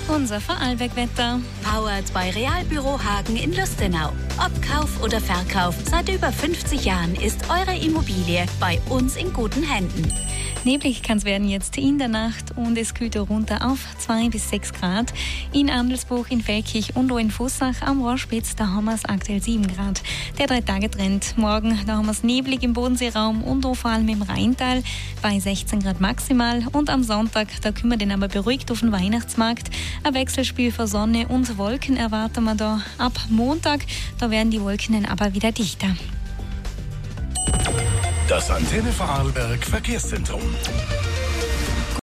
Unser Vorarlberg-Wetter. Powered bei Realbüro Hagen in Lustenau. Ob Kauf oder Verkauf, seit über 50 Jahren ist eure Immobilie bei uns in guten Händen. Neblig kann es werden jetzt in der Nacht und es kühlt runter auf 2 bis 6 Grad. In Andelsbuch, in Feldkirch und auch in Fussach am Rohrspitz, da haben wir es aktuell 7 Grad. Der 3-Tage-Trend. Morgen, da haben wir es neblig im Bodenseeraum und auch vor allem im Rheintal bei 16 Grad maximal. Und am Sonntag, da können wir den aber beruhigt auf den Weihnachtsmarkt. Ein Wechselspiel für Sonne und Wolken erwarten wir da. Ab Montag, da werden die Wolken dann aber wieder dichter. Das Antenne Vorarlberg Verkehrszentrum.